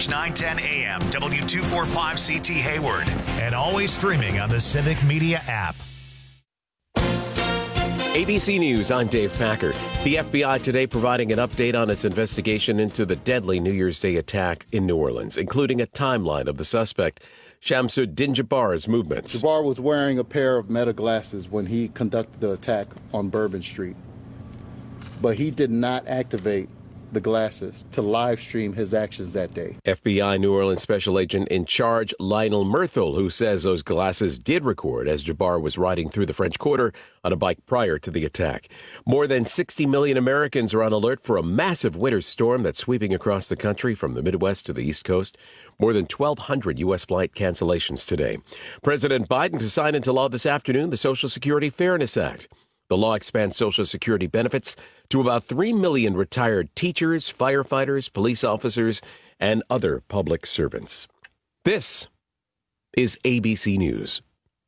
News 910 AM, W245CT Hayward, and always streaming on the Civic Media app. ABC News, I'm Dave Packer. The FBI today providing an update on its investigation into the deadly New Year's Day attack in New Orleans, including a timeline of the suspect, Shamsuddin Jabbar's movements. Jabbar was wearing a pair of Meta glasses when he conducted the attack on Bourbon Street, but he did not activate the glasses to live stream his actions that day. FBI New Orleans Special Agent in charge, Lionel Murthel, who says those glasses did record as Jabbar was riding through the French Quarter on a bike prior to the attack. More than 60 million Americans are on alert for a massive winter storm that's sweeping across the country from the Midwest to the East Coast. More than 1,200 U.S. flight cancellations today. President Biden to sign into law this afternoon the Social Security Fairness Act. The law expands Social Security benefits to about 3 million retired teachers, firefighters, police officers, and other public servants. This is ABC News.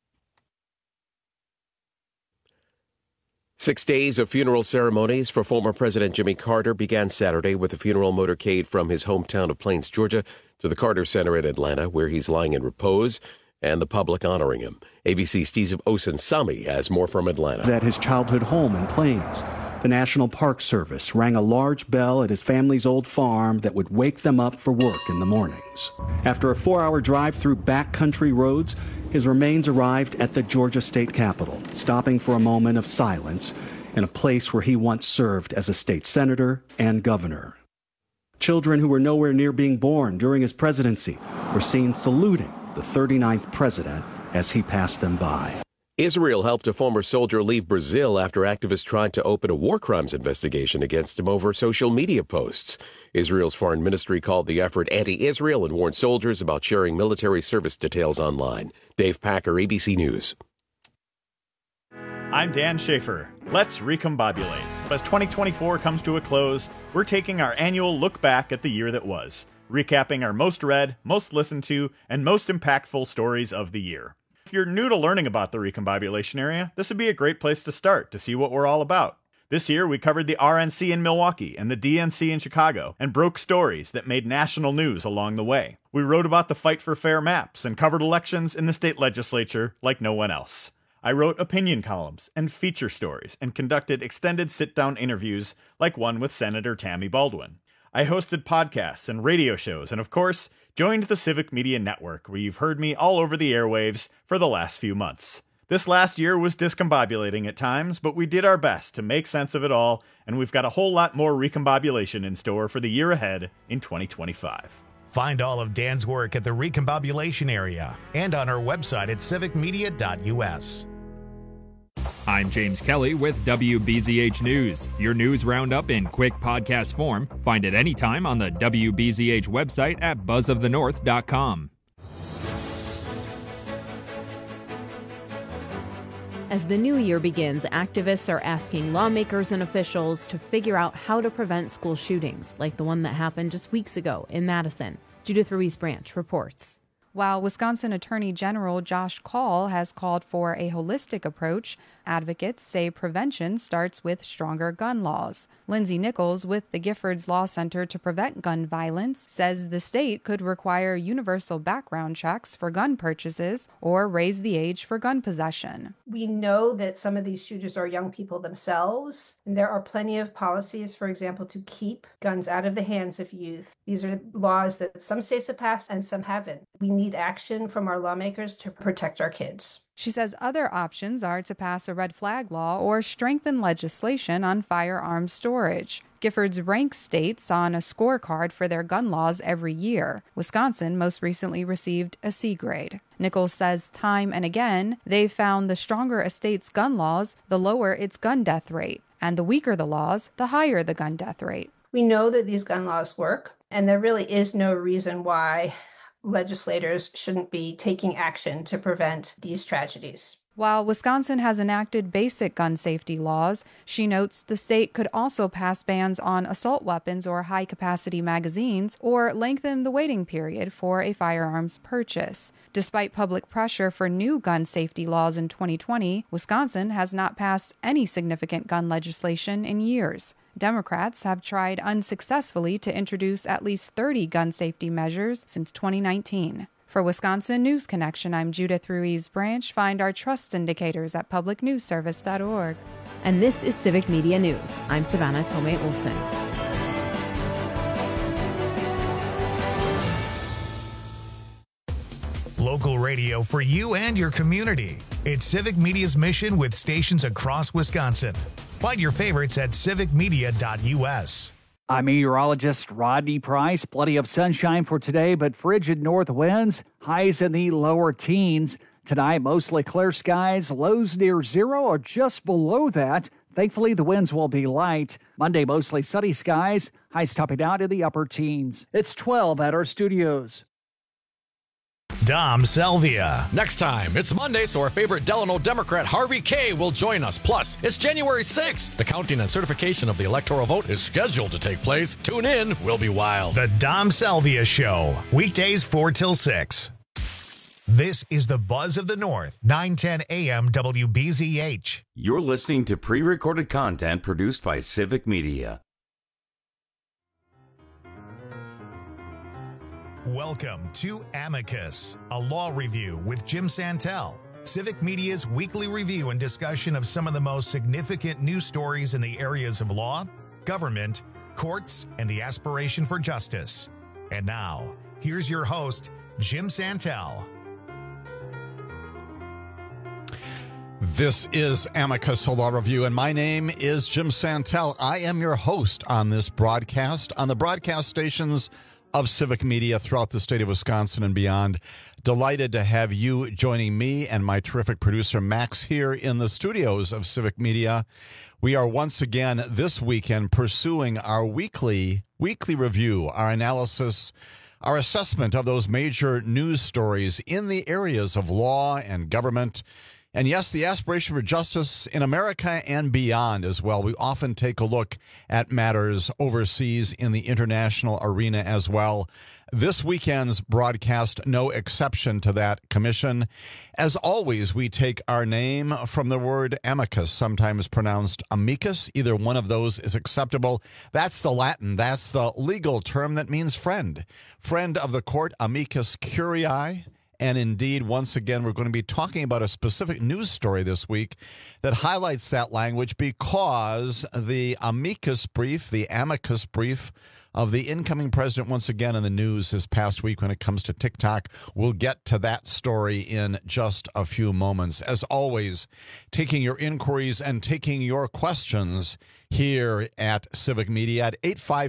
6 days of funeral ceremonies for former President Jimmy Carter began Saturday with a funeral motorcade from his hometown of Plains, Georgia, to the Carter Center in Atlanta, where he's lying in repose, and the public honoring him. ABC's Steve Osunsami has more from Atlanta. At his childhood home in Plains, the National Park Service rang a large bell at his family's old farm that would wake them up for work in the mornings. After a 4-hour drive through backcountry roads, his remains arrived at the Georgia State Capitol, stopping for a moment of silence in a place where he once served as a state senator and governor. Children who were nowhere near being born during his presidency were seen saluting the 39th president as he passed them by. Israel helped a former soldier leave Brazil after activists tried to open a war crimes investigation against him over social media posts. Israel's foreign ministry called the effort anti-Israel and warned soldiers about sharing military service details online. Dave Packer, ABC News. I'm Dan Schaefer. Let's recombobulate. As 2024 comes to a close, we're taking our annual look back at the year that was, recapping our most read, most listened to, and most impactful stories of the year. If you're new to learning about the recombobulation area, this would be a great place to start to see what we're all about. This year, we covered the RNC in Milwaukee and the DNC in Chicago and broke stories that made national news along the way. We wrote about the fight for fair maps and covered elections in the state legislature like no one else. I wrote opinion columns and feature stories and conducted extended sit-down interviews like one with Senator Tammy Baldwin. I hosted podcasts and radio shows and, of course, joined the Civic Media Network, where you've heard me all over the airwaves for the last few months. This last year was discombobulating at times, but we did our best to make sense of it all, and we've got a whole lot more recombobulation in store for the year ahead in 2025. Find all of Dan's work at the recombobulation area and on our website at civicmedia.us. I'm James Kelly with WBZH News, your news roundup in quick podcast form. Find it anytime on the WBZH website at buzzofthenorth.com. As the new year begins, activists are asking lawmakers and officials to figure out how to prevent school shootings, like the one that happened just weeks ago in Madison. Judith Ruiz-Branch reports. While Wisconsin Attorney General Josh Kaul has called for a holistic approach, advocates say prevention starts with stronger gun laws. Lindsay Nichols with the Giffords Law Center to Prevent Gun Violence says the state could require universal background checks for gun purchases or raise the age for gun possession. We know that some of these shooters are young people themselves, and there are plenty of policies, for example, to keep guns out of the hands of youth. These are laws that some states have passed and some haven't. We need action from our lawmakers to protect our kids. She says other options are to pass a red flag law or strengthen legislation on firearms storage. Giffords ranks states on a scorecard for their gun laws every year. Wisconsin most recently received a C grade. Nichols says time and again, they've found the stronger a state's gun laws, the lower its gun death rate. And the weaker the laws, the higher the gun death rate. We know that these gun laws work, and there really is no reason why legislators shouldn't be taking action to prevent these tragedies. While Wisconsin has enacted basic gun safety laws, she notes the state could also pass bans on assault weapons or high-capacity magazines or lengthen the waiting period for a firearms purchase. Despite public pressure for new gun safety laws in 2020, Wisconsin has not passed any significant gun legislation in years. Democrats have tried unsuccessfully to introduce at least 30 gun safety measures since 2019. For Wisconsin News Connection, I'm Judith Ruiz Branch. Find our trust indicators at publicnewsservice.org. And this is Civic Media News. I'm Savannah Tomei Olson. Local radio for you and your community. It's Civic Media's mission with stations across Wisconsin. Find your favorites at civicmedia.us. I'm meteorologist Rodney Price. Plenty of sunshine for today, but frigid north winds, highs in the lower teens. Tonight, mostly clear skies, lows near zero or just below that. Thankfully, the winds will be light. Monday, mostly sunny skies, highs topping out in the upper teens. It's 12 at our studios. Dom Salvia. Next time, it's Monday, so our favorite Delano Democrat Harvey Kaye will join us. Plus, it's January 6th. The counting and certification of the electoral vote is scheduled to take place. Tune in. We'll be wild. The Dom Salvia Show. Weekdays 4 till 6. This is the Buzz of the North, 910 AM WBZH. You're listening to pre-recorded content produced by Civic Media. Welcome to Amicus, a law review with Jim Santel, Civic Media's weekly review and discussion of some of the most significant news stories in the areas of law, government, courts, and the aspiration for justice. And now, here's your host, Jim Santel. This is Amicus, a law review, and my name is Jim Santel. I am your host on this broadcast, on the broadcast stations of Civic Media throughout the state of Wisconsin and beyond. Delighted to have you joining me and my terrific producer Max here in the studios of Civic Media. We are once again this weekend pursuing our weekly review, our analysis, our assessment of those major news stories in the areas of law and government. And yes, the aspiration for justice in America and beyond as well. We often take a look at matters overseas in the international arena as well. This weekend's broadcast, no exception to that commission. As always, we take our name from the word amicus, sometimes pronounced amicus. Either one of those is acceptable. That's the Latin, that's the legal term that means friend. Friend of the court, amicus curiae. And indeed, once again, we're going to be talking about a specific news story this week that highlights that language because the amicus brief of the incoming president once again in the news this past week when it comes to TikTok. We'll get to that story in just a few moments. As always, taking your inquiries and taking your questions here at Civic Media at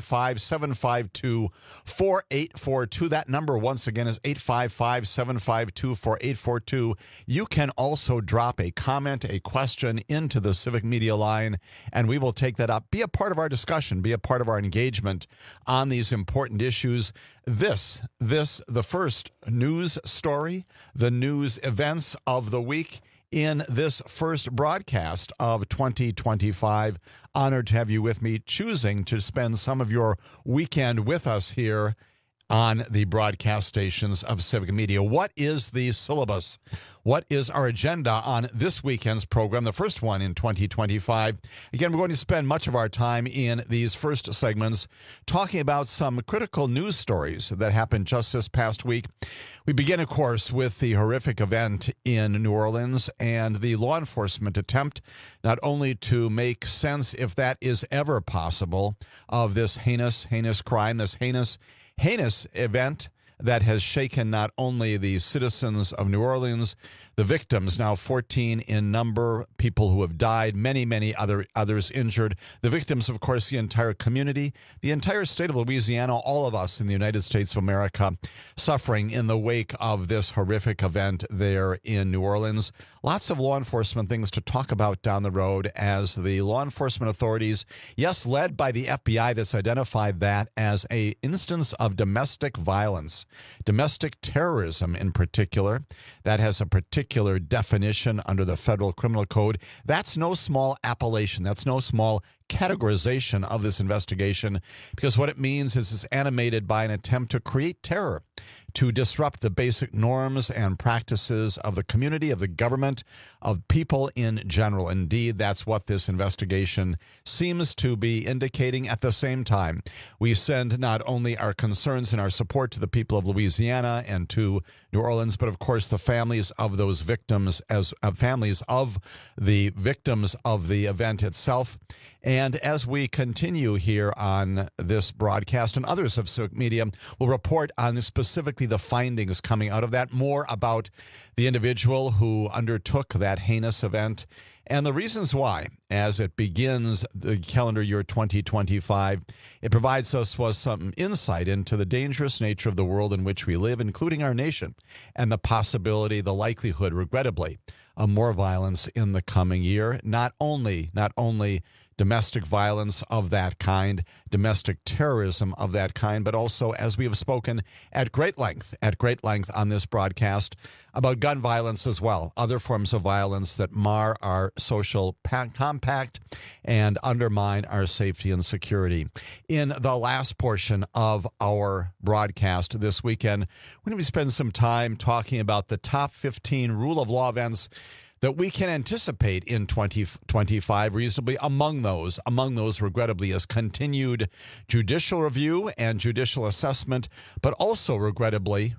855-752-4842. That number, once again, is 855-752-4842. You can also drop a comment, a question into the Civic Media line, and we will take that up. Be a part of our discussion. Be a part of our engagement on these important issues. The first news story, the news events of the week in this first broadcast of 2025. Honored to have you with me, choosing to spend some of your weekend with us here on the broadcast stations of Civic Media. What is the syllabus? What is our agenda on this weekend's program, the first one in 2025? Again, we're going to spend much of our time in these first segments talking about some critical news stories that happened just this past week. We begin, of course, with the horrific event in New Orleans and the law enforcement attempt not only to make sense, if that is ever possible, of this heinous crime, this heinous event that has shaken not only the citizens of New Orleans, the victims, now 14 in number, people who have died, many others injured. The victims, of course, the entire community, the entire state of Louisiana, all of us in the United States of America suffering in the wake of this horrific event there in New Orleans. Lots of law enforcement things to talk about down the road as the law enforcement authorities, yes, led by the FBI, that's identified that as an instance of domestic violence, domestic terrorism in particular. That has a particular definition under the Federal Criminal Code. That's no small appellation. That's no small categorization of this investigation, because what it means is it's animated by an attempt to create terror, to disrupt the basic norms and practices of the community, of the government, of people in general. Indeed, that's what this investigation seems to be indicating. At the same time, we send not only our concerns and our support to the people of Louisiana and to New Orleans, but of course the families of those victims, as families of the victims of the event itself. And as we continue here on this broadcast, and others of Civic Media will report on specifically the findings coming out of that, more about the individual who undertook that heinous event and the reasons why, as it begins the calendar year 2025, it provides us with some insight into the dangerous nature of the world in which we live, including our nation, and the possibility, the likelihood, regrettably, of more violence in the coming year. Not only domestic violence of that kind, domestic terrorism of that kind, but also, as we have spoken at great length on this broadcast, about gun violence as well, other forms of violence that mar our social compact and undermine our safety and security. In the last portion of our broadcast this weekend, we're going to spend some time talking about the top 15 rule of law events that we can anticipate in 2025 reasonably. Among those, regrettably, is continued judicial review and judicial assessment, but also, regrettably,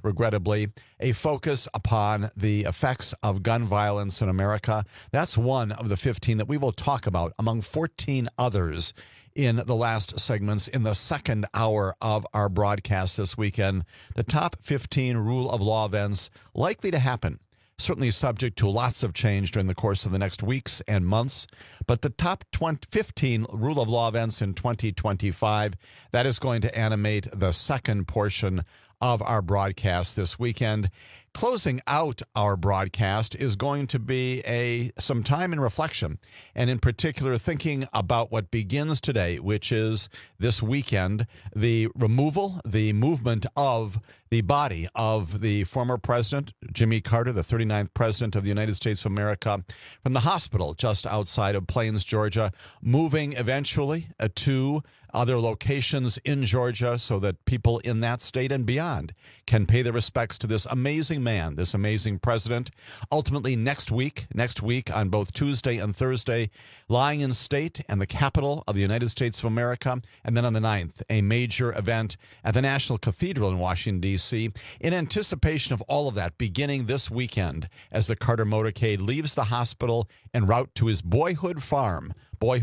a focus upon the effects of gun violence in America. That's one of the 15 that we will talk about, among 14 others, in the last segments in the second hour of our broadcast this weekend. The top 15 rule of law events likely to happen, certainly subject to lots of change during the course of the next weeks and months. But the top 15 rule of law events in 2025, that is going to animate the second portion of our broadcast this weekend. Closing out our broadcast is going to be some time in reflection, and in particular thinking about what begins today, which is this weekend, the movement of the body of the former president, Jimmy Carter, the 39th president of the United States of America, from the hospital just outside of Plains, Georgia, moving eventually to other locations in Georgia so that people in that state and beyond can pay their respects to this amazing man, this amazing president. Ultimately, next week on both Tuesday and Thursday, lying in state and the capital of the United States of America, and then on the 9th, a major event at the National Cathedral in Washington, D.C., in anticipation of all of that beginning this weekend as the Carter motorcade leaves the hospital en route to his boyhood farm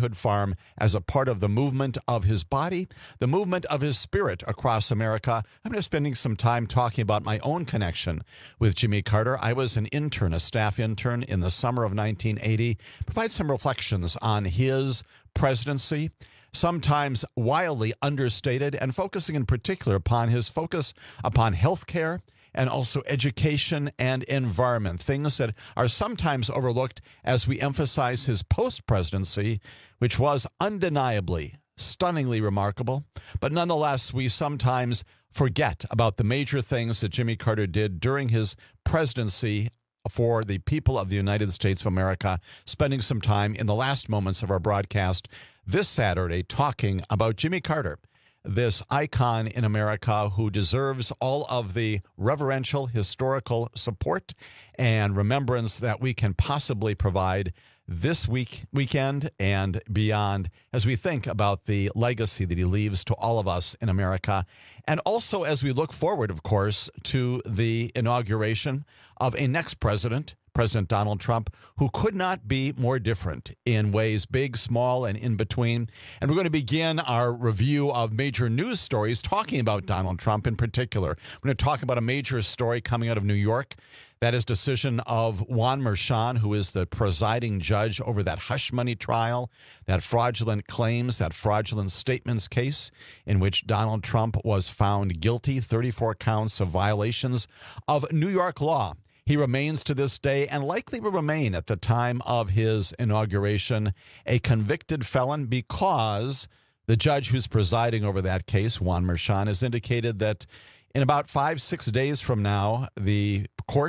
as a part of the movement of his body, the movement of his spirit across America. I'm just spending some time talking about my own connection with Jimmy Carter. I was an intern, a staff intern in the summer of 1980. Provide some reflections on his presidency, sometimes wildly understated, and focusing in particular upon his focus upon health care and also education and environment, things that are sometimes overlooked as we emphasize his post-presidency, which was undeniably, stunningly remarkable. But nonetheless, we sometimes forget about the major things that Jimmy Carter did during his presidency for the people of the United States of America, spending some time in the last moments of our broadcast this Saturday talking about Jimmy Carter, this icon in America who deserves all of the reverential historical support and remembrance that we can possibly provide this weekend and beyond as we think about the legacy that he leaves to all of us in America. And also as we look forward, of course, to the inauguration of a next president, President Donald Trump, who could not be more different in ways big, small, and in between. And we're going to begin our review of major news stories talking about Donald Trump in particular. We're going to talk about a major story coming out of New York. That is decision of Juan Merchan, who is the presiding judge over that hush money trial, that fraudulent claims, that fraudulent statements case in which Donald Trump was found guilty, 34 counts of violations of New York law. He remains to this day, and likely will remain at the time of his inauguration, a convicted felon, because the judge who's presiding over that case, Juan Merchan, has indicated that in about 5-6 days from now, the court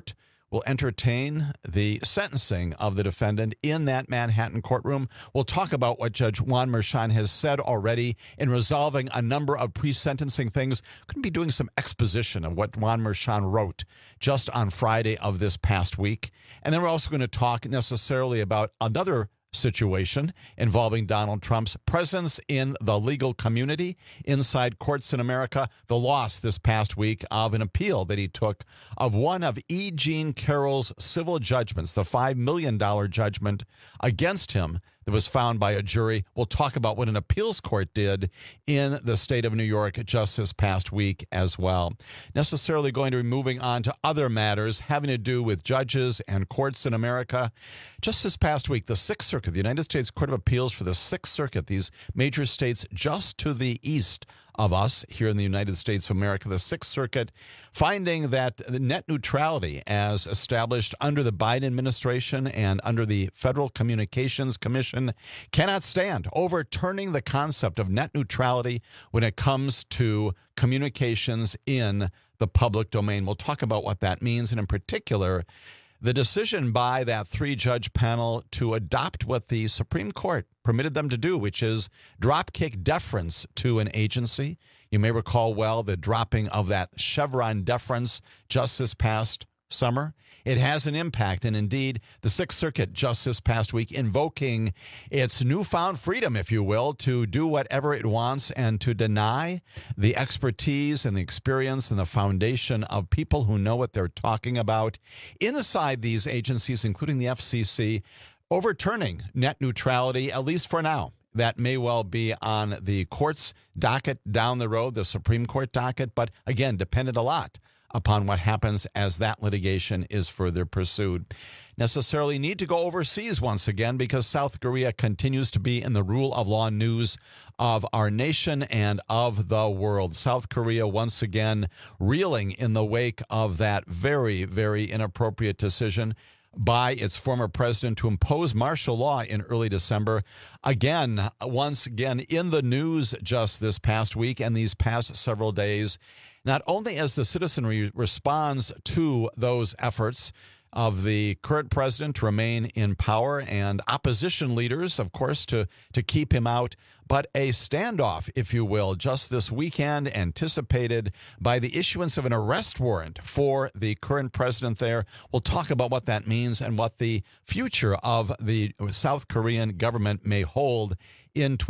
will entertain the sentencing of the defendant in that Manhattan courtroom. We'll talk about what Judge Juan Merchan has said already in resolving a number of pre-sentencing things. Couldn't be doing some exposition of what Juan Merchan wrote just on Friday of this past week. And then we're also going to talk necessarily about another situation involving Donald Trump's presence in the legal community inside courts in America. The loss this past week of an appeal that he took of one of E. Jean Carroll's civil judgments, the $5 million judgment against him that was found by a jury. We'll talk about what an appeals court did in the state of New York just this past week as well. Necessarily going to be moving on to other matters having to do with judges and courts in America. Just this past week, the Sixth Circuit, the United States Court of Appeals for the Sixth Circuit, these major states just to the east of us here in the United States of America, the Sixth Circuit, finding that the net neutrality as established under the Biden administration and under the Federal Communications Commission cannot stand, overturning the concept of net neutrality when it comes to communications in the public domain. We'll talk about what that means, and in particular, the decision by that three-judge panel to adopt what the Supreme Court permitted them to do, which is drop-kick deference to an agency. You may recall well the dropping of that Chevron deference just this past summer. It has an impact, and indeed, the Sixth Circuit just this past week invoking its newfound freedom, if you will, to do whatever it wants and to deny the expertise and the experience and the foundation of people who know what they're talking about inside these agencies, including the FCC, overturning net neutrality, at least for now. That may well be on the court's docket down the road, the Supreme Court docket, but again, dependent a lot upon what happens as that litigation is further pursued. Necessarily need to go overseas once again because South Korea continues to be in the rule of law news of our nation and of the world. South Korea once again reeling in the wake of that very, very inappropriate decision by its former president to impose martial law in early December. Again, once again, in the news just this past week and these past several days, not only as the citizenry responds to those efforts of the current president to remain in power and opposition leaders, of course, to keep him out, but a standoff, if you will, just this weekend anticipated by the issuance of an arrest warrant for the current president there. We'll talk about what that means and what the future of the South Korean government may hold in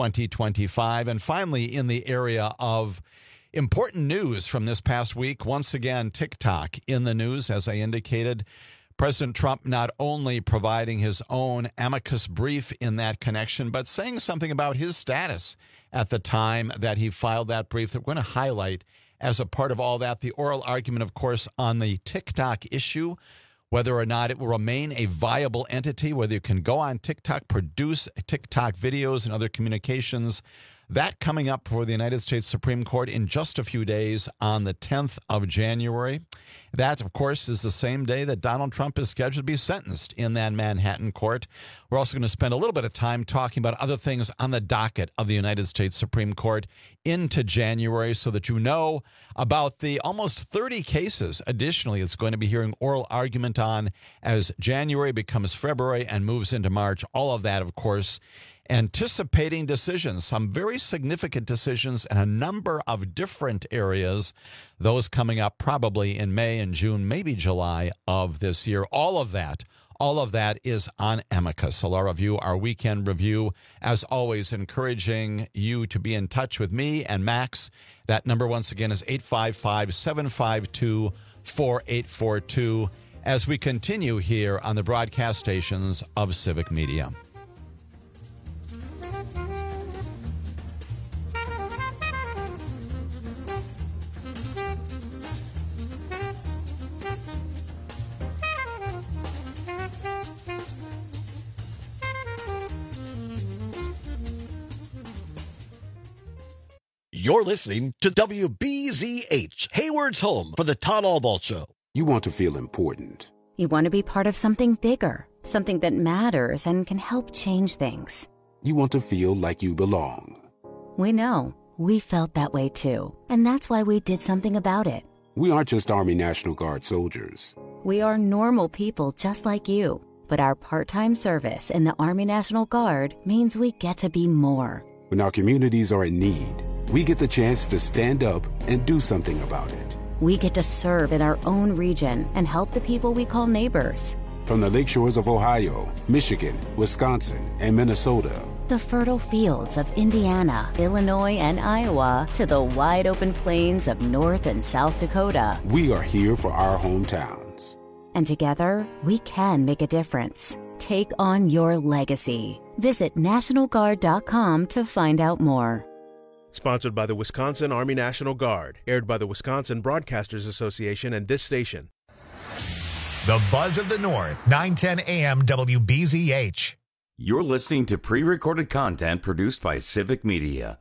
2025. And finally, in the area of important news from this past week, once again, TikTok in the news, as I indicated. President Trump not only providing his own amicus brief in that connection, but saying something about his status at the time that he filed that brief that we're going to highlight as a part of all that. The oral argument, of course, on the TikTok issue, whether or not it will remain a viable entity, whether you can go on TikTok, produce TikTok videos and other communications. That coming up for the United States Supreme Court in just a few days on the 10th of January. That, of course, is the same day that Donald Trump is scheduled to be sentenced in that Manhattan court. We're also going to spend a little bit of time talking about other things on the docket of the United States Supreme Court into January so that you know about the almost 30 cases. Additionally, it's going to be hearing oral argument on as January becomes February and moves into March. All of that, of course, anticipating decisions, some very significant decisions in a number of different areas, those coming up probably in May and June, maybe July of this year. All of that is on Amicus, a law review, our weekend review. As always, encouraging you to be in touch with me and Max. That number, once again, is 855-752-4842 as we continue here on the broadcast stations of Civic Media. You're listening to WBZH, Hayward's home for the Todd Albaugh Show. You want to feel important. You want to be part of something bigger, something that matters and can help change things. You want to feel like you belong. We know. We felt that way too. And that's why we did something about it. We aren't just Army National Guard soldiers. We are normal people just like you. But our part-time service in the Army National Guard means we get to be more. When our communities are in need, we get the chance to stand up and do something about it. We get to serve in our own region and help the people we call neighbors. From the lakeshores of Ohio, Michigan, Wisconsin, and Minnesota, the fertile fields of Indiana, Illinois, and Iowa, to the wide-open plains of North and South Dakota. We are here for our hometowns. And together, we can make a difference. Take on your legacy. Visit NationalGuard.com to find out more. Sponsored by the Wisconsin Army National Guard. Aired by the Wisconsin Broadcasters Association and this station. The Buzz of the North, 9:10 a.m. WBZH. You're listening to pre-recorded content produced by Civic Media.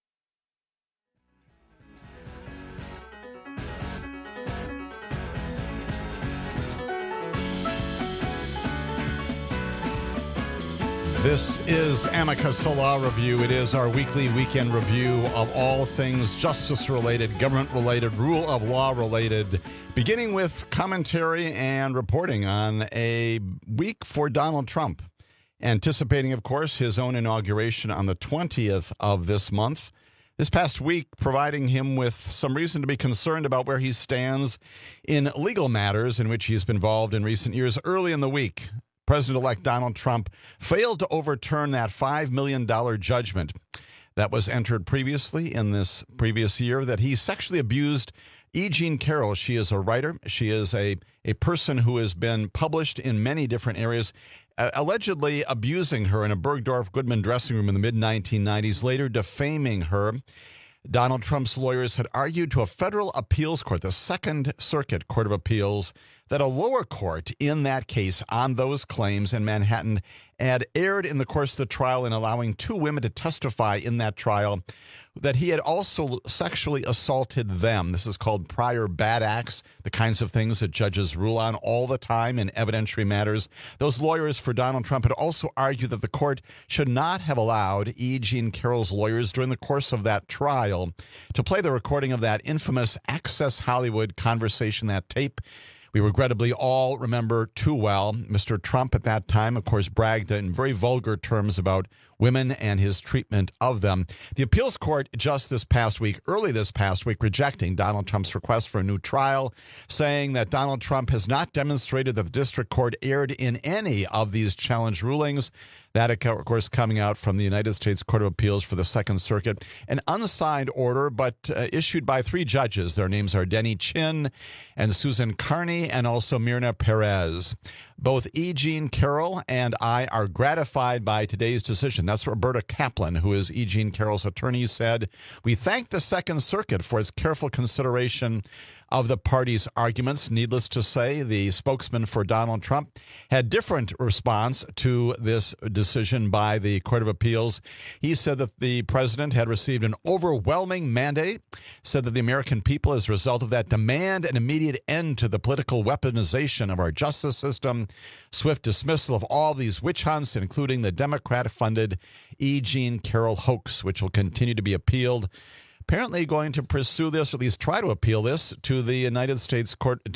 This is Amicus Law Review. It is our weekly weekend review of all things justice-related, government-related, rule of law-related, beginning with commentary and reporting on a week for Donald Trump, anticipating, of course, his own inauguration on the 20th of this month. This past week, providing him with some reason to be concerned about where he stands in legal matters in which he's been involved in recent years. Early in the week, President-elect Donald Trump failed to overturn that $5 million judgment that was entered previously in this previous year that he sexually abused E. Jean Carroll. She is a writer. She is a person who has been published in many different areas, allegedly abusing her in a Bergdorf Goodman dressing room in the mid-1990s, later defaming her. Donald Trump's lawyers had argued to a federal appeals court, the Second Circuit Court of Appeals, that a lower court in that case on those claims in Manhattan had erred in the course of the trial in allowing two women to testify in that trial that he had also sexually assaulted them. This is called prior bad acts, the kinds of things that judges rule on all the time in evidentiary matters. Those lawyers for Donald Trump had also argued that the court should not have allowed E. Jean Carroll's lawyers during the course of that trial to play the recording of that infamous Access Hollywood conversation, that tape. We regrettably all remember too well. Mr. Trump at that time, of course, bragged in very vulgar terms about women and his treatment of them. The appeals court just early this past week, rejecting Donald Trump's request for a new trial, saying that Donald Trump has not demonstrated that the district court erred in any of these challenge rulings. That, of course, coming out from the United States Court of Appeals for the Second Circuit. An unsigned order, but issued by three judges. Their names are Denny Chin and Susan Carney and also Myrna Perez. Both E. Jean Carroll and I are gratified by today's decision. That's Roberta Kaplan, who is E. Jean Carroll's attorney, said. We thank the Second Circuit for its careful consideration of the parties' arguments. Needless to say, the spokesman for Donald Trump had different response to this decision by the Court of Appeals. He said that the president had received an overwhelming mandate, said that the American people, as a result of that, demand an immediate end to the political weaponization of our justice system, swift dismissal of all these witch hunts, including the Democrat-funded E. Jean Carroll hoax, which will continue to be appealed. Apparently going to pursue this, or at least try to appeal this, to the United States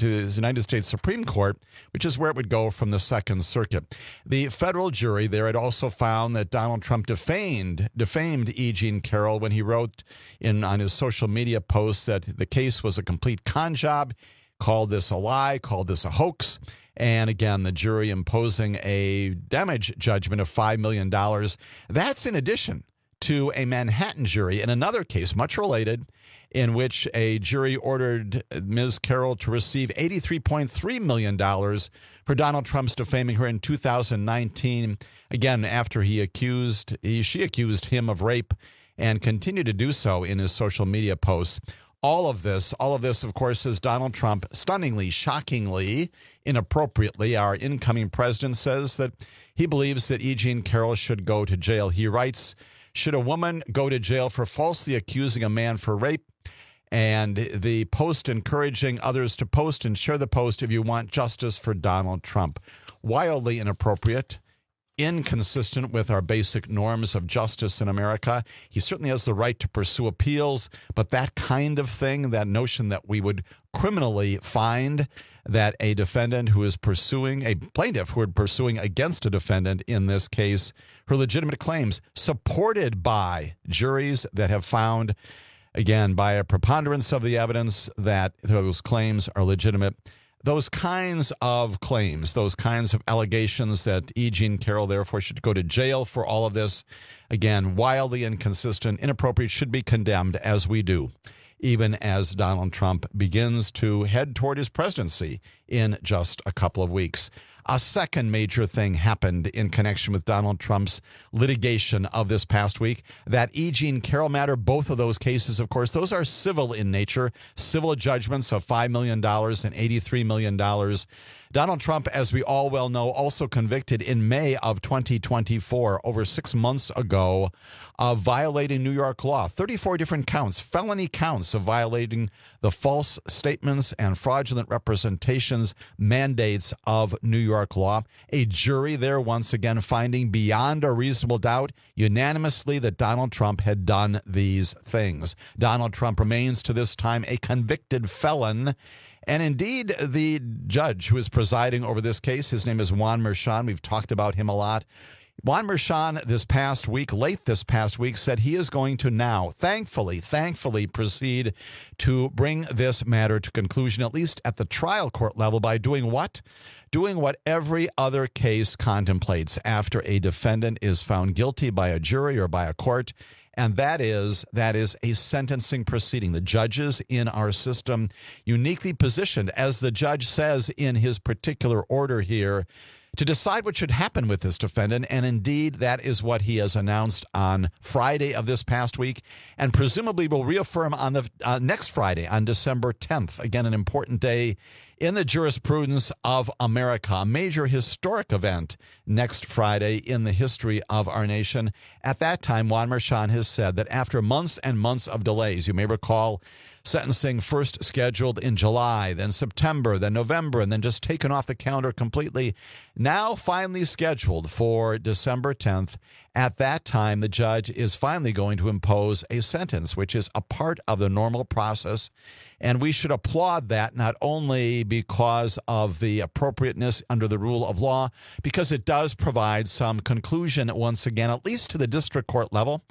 Supreme Court, which is where it would go from the Second Circuit. The federal jury there had also found that Donald Trump defamed E. Jean Carroll when he wrote on his social media posts that the case was a complete con job, called this a lie, called this a hoax. And again, the jury imposing a damage judgment of $5 million. That's in addition to a Manhattan jury in another case, much related, in which a jury ordered Ms. Carroll to receive $83.3 million for Donald Trump's defaming her in 2019, again, after she accused him of rape and continued to do so in his social media posts. All of this, of course, is Donald Trump stunningly, shockingly, inappropriately. Our incoming president says that he believes that E. Jean Carroll should go to jail. He writes, should a woman go to jail for falsely accusing a man for rape? And the post encouraging others to post and share the post if you want justice for Donald Trump. Wildly inappropriate, inconsistent with our basic norms of justice in America. He certainly has the right to pursue appeals, but that kind of thing, that notion that we would criminally find that a defendant who is pursuing, a plaintiff who is pursuing against a defendant in this case, her legitimate claims, supported by juries that have found, again, by a preponderance of the evidence that those claims are legitimate. Those kinds of claims, those kinds of allegations that E. Jean Carroll therefore should go to jail for all of this, again, wildly inconsistent, inappropriate, should be condemned, as we do, even as Donald Trump begins to head toward his presidency in just a couple of weeks. A second major thing happened in connection with Donald Trump's litigation of this past week. That E. Jean Carroll matter, both of those cases, of course, those are civil in nature, civil judgments of $5 million and $83 million. Donald Trump, as we all well know, also convicted in May of 2024, over 6 months ago, of violating New York law. 34 different counts, felony counts of violating the false statements and fraudulent representations mandates of New York law. A jury there once again finding beyond a reasonable doubt unanimously that Donald Trump had done these things. Donald Trump remains to this time a convicted felon. And indeed, the judge who is presiding over this case, his name is Juan Merchan. We've talked about him a lot. Juan Merchan late this past week, said he is going to now, thankfully proceed to bring this matter to conclusion, at least at the trial court level, by doing what? Doing what every other case contemplates after a defendant is found guilty by a jury or by a court. And that is a sentencing proceeding. The judges in our system uniquely positioned, as the judge says in his particular order here, to decide what should happen with this defendant. And indeed, that is what he has announced on Friday of this past week, and presumably will reaffirm on the next Friday, on December 10th. Again, an important day in the jurisprudence of America, a major historic event next Friday in the history of our nation. At that time, Juan Merchan has said that after months and months of delays, you may recall sentencing first scheduled in July, then September, then November, and then just taken off the calendar completely, now finally scheduled for December 10th. At that time, the judge is finally going to impose a sentence, which is a part of the normal process. And we should applaud that, not only because of the appropriateness under the rule of law, because it does provide some conclusion, once again, at least to the district court level.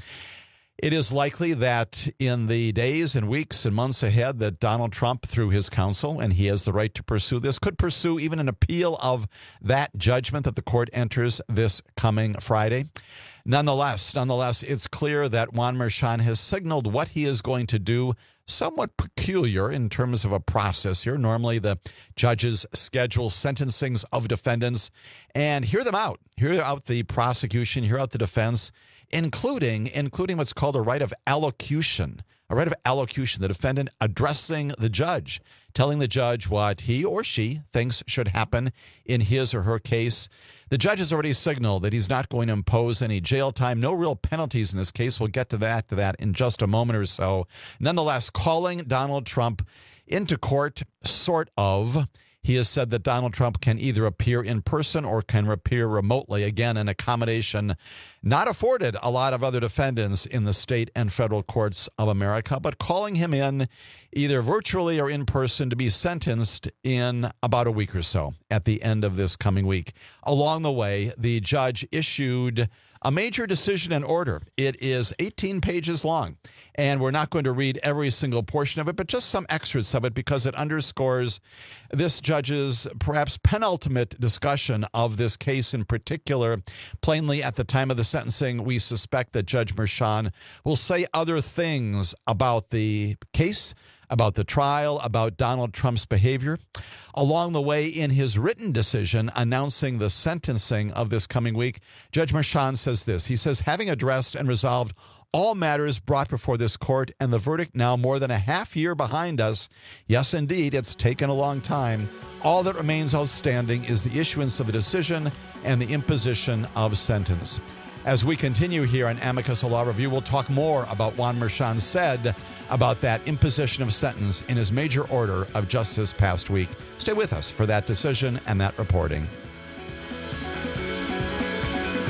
It is likely that in the days and weeks and months ahead that Donald Trump, through his counsel, and he has the right to pursue this, could pursue even an appeal of that judgment that the court enters this coming Friday. Nonetheless, it's clear that Juan Merchan has signaled what he is going to do, somewhat peculiar in terms of a process here. Normally, the judges schedule sentencings of defendants and hear them out, hear out the prosecution, hear out the defense, including what's called a right of allocution. A right of allocution, the defendant addressing the judge, telling the judge what he or she thinks should happen in his or her case. The judge has already signaled that he's not going to impose any jail time, no real penalties in this case. We'll get to that in just a moment or so. Nonetheless, calling Donald Trump into court, sort of. He has said that Donald Trump can either appear in person or can appear remotely. Again, an accommodation not afforded a lot of other defendants in the state and federal courts of America, but calling him in either virtually or in person to be sentenced in about a week or so at the end of this coming week. Along the way, the judge issued a major decision and order. It is 18 pages long, and we're not going to read every single portion of it, but just some excerpts of it because it underscores this judge's perhaps penultimate discussion of this case in particular. Plainly, at the time of the sentencing, we suspect that Judge Merchan will say other things about the case, about the trial, about Donald Trump's behavior. Along the way, in his written decision announcing the sentencing of this coming week, Judge Merchan says this. He says, having addressed and resolved all matters brought before this court and the verdict now more than a half year behind us, yes, indeed, it's taken a long time, all that remains outstanding is the issuance of a decision and the imposition of sentence. As we continue here on Amicus Law Review, we'll talk more about Juan Merchan said about that imposition of sentence in his major order of just this past week. Stay with us for that decision and that reporting.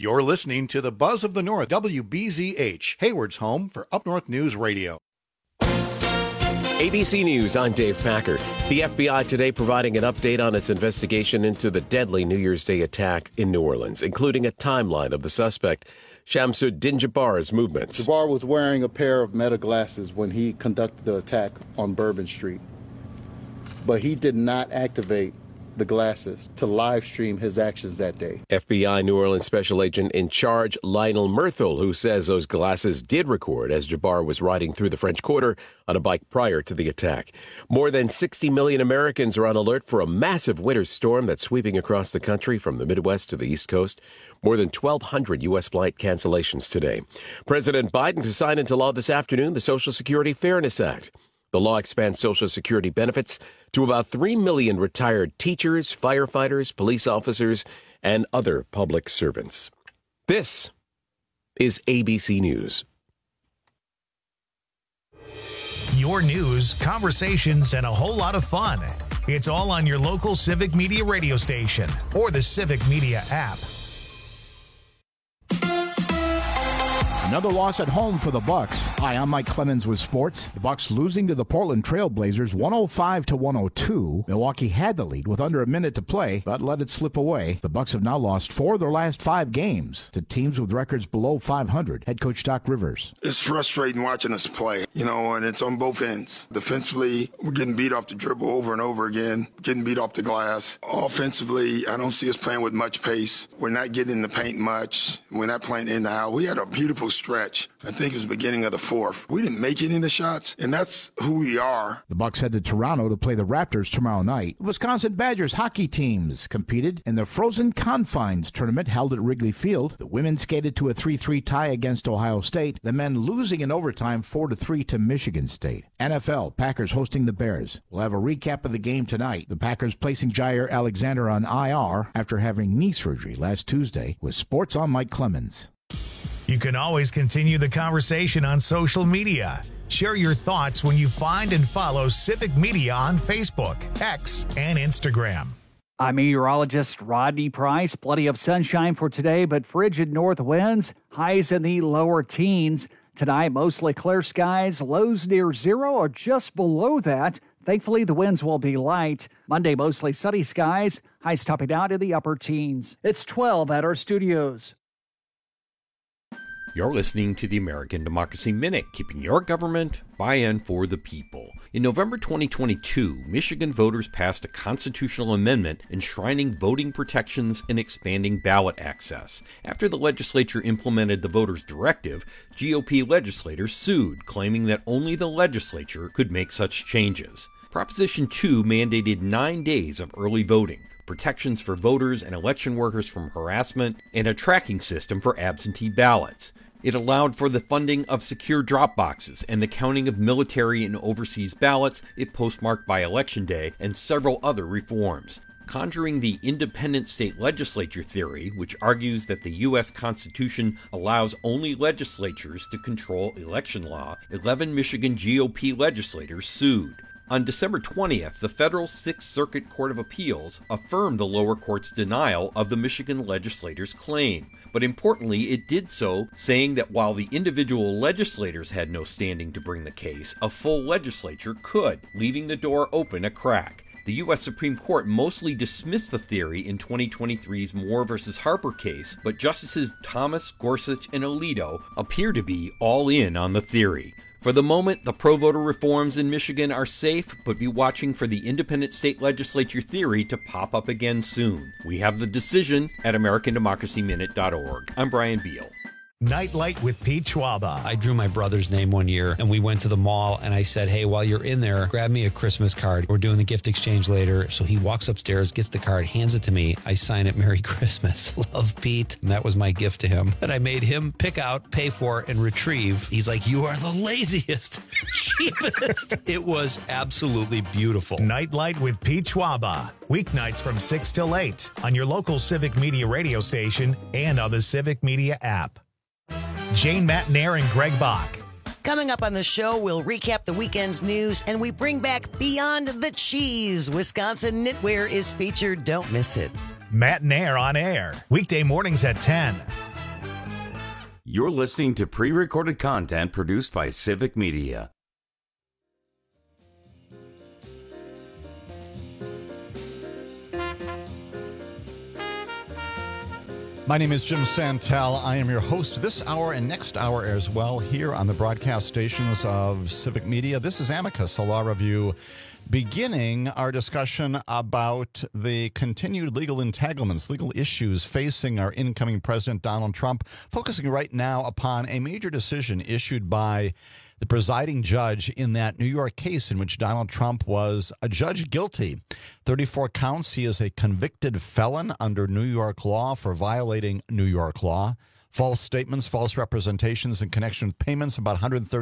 You're listening to the Buzz of the North, WBZH, Hayward's home for Up North News Radio. ABC News, I'm Dave Packer. The FBI today providing an update on its investigation into the deadly New Year's Day attack in New Orleans, including a timeline of the suspect, Shamsuddin Jabbar's movements. Jabbar was wearing a pair of Meta glasses when he conducted the attack on Bourbon Street, but he did not activate the glasses to live stream his actions that day. FBI New Orleans Special Agent in charge, Lionel Murthel, who says those glasses did record as Jabbar was riding through the French Quarter on a bike prior to the attack. More than 60 million Americans are on alert for a massive winter storm that's sweeping across the country from the Midwest to the East Coast. More than 1,200 U.S. flight cancellations today. President Biden to sign into law this afternoon the Social Security Fairness Act. The law expands Social Security benefits to about 3 million retired teachers, firefighters, police officers, and other public servants. This is ABC News. Your news, conversations, and a whole lot of fun. It's all on your local Civic Media radio station or the Civic Media app. Another loss at home for the Bucks. Hi, I'm Mike Clemens with sports. The Bucks losing to the Portland Trail Blazers 105-102. Milwaukee had the lead with under a minute to play, but let it slip away. The Bucks have now lost 4 of their last 5 games to teams with records below 500. Head coach Doc Rivers. It's frustrating watching us play, and it's on both ends. Defensively, we're getting beat off the dribble over and over again, getting beat off the glass. Offensively, I don't see us playing with much pace. We're not getting in the paint much. We're not playing in the out. We had a beautiful stretch. I think it was the beginning of the fourth. We didn't make any of the shots, and that's who we are. The Bucks head to Toronto to play the Raptors tomorrow night. The Wisconsin Badgers hockey teams competed in the Frozen Confines tournament held at Wrigley Field. The women skated to a 3-3 tie against Ohio State. The men losing in overtime 4-3 to Michigan State. NFL, Packers hosting the Bears. We'll have a recap of the game tonight. The Packers placing Jair Alexander on IR after having knee surgery last Tuesday. With sports, I'm Mike Clemens. You can always continue the conversation on social media. Share your thoughts when you find and follow Civic Media on Facebook, X, and Instagram. I'm meteorologist Rodney Price. Plenty of sunshine for today, but frigid north winds, highs in the lower teens. Tonight, mostly clear skies, lows near 0 or just below that. Thankfully, the winds will be light. Monday, mostly sunny skies, highs topping out in the upper teens. It's 12 at our studios. You're listening to the American Democracy Minute, keeping your government by and for the people. In November 2022, Michigan voters passed a constitutional amendment enshrining voting protections and expanding ballot access. After the legislature implemented the voters' directive, GOP legislators sued, claiming that only the legislature could make such changes. Proposition 2 mandated 9 days of early voting, protections for voters and election workers from harassment, and a tracking system for absentee ballots. It allowed for the funding of secure drop boxes and the counting of military and overseas ballots if postmarked by Election Day, and several other reforms. Conjuring the independent state legislature theory, which argues that the U.S. Constitution allows only legislatures to control election law, 11 Michigan GOP legislators sued. On December 20th, the federal Sixth Circuit Court of Appeals affirmed the lower court's denial of the Michigan legislators' claim. But importantly, it did so saying that while the individual legislators had no standing to bring the case, a full legislature could, leaving the door open a crack. The U.S. Supreme Court mostly dismissed the theory in 2023's Moore v. Harper case, but Justices Thomas, Gorsuch, and Alito appear to be all in on the theory. For the moment, the pro-voter reforms in Michigan are safe, but be watching for the independent state legislature theory to pop up again soon. We have the decision at AmericanDemocracyMinute.org. I'm Brian Beal. Nightlight with Pete Schwaba. I drew my brother's name one year, and we went to the mall, and I said, hey, while you're in there, grab me a Christmas card. We're doing the gift exchange later. So he walks upstairs, gets the card, hands it to me. I sign it, Merry Christmas. Love, Pete. And that was my gift to him. And I made him pick out, pay for, and retrieve. He's like, you are the laziest, cheapest. It was absolutely beautiful. Nightlight with Pete Schwaba. Weeknights from 6 till 8 on your local Civic Media radio station and on the Civic Media app. Jane Matnair and Greg Bach. Coming up on the show, we'll recap the weekend's news and we bring back Beyond the Cheese. Wisconsin Knitwear is featured. Don't miss it. Matnair on air. Weekday mornings at 10. You're listening to pre-recorded content produced by Civic Media. My name is Jim Santel. I am your host this hour and next hour as well here on the broadcast stations of Civic Media. This is Amicus, a law review, beginning our discussion about the continued legal entanglements, legal issues facing our incoming President Donald Trump, focusing right now upon a major decision issued by the presiding judge in that New York case in which Donald Trump was adjudged guilty. 34 counts. He is a convicted felon under New York law for violating New York law. False statements, false representations in connection with payments, about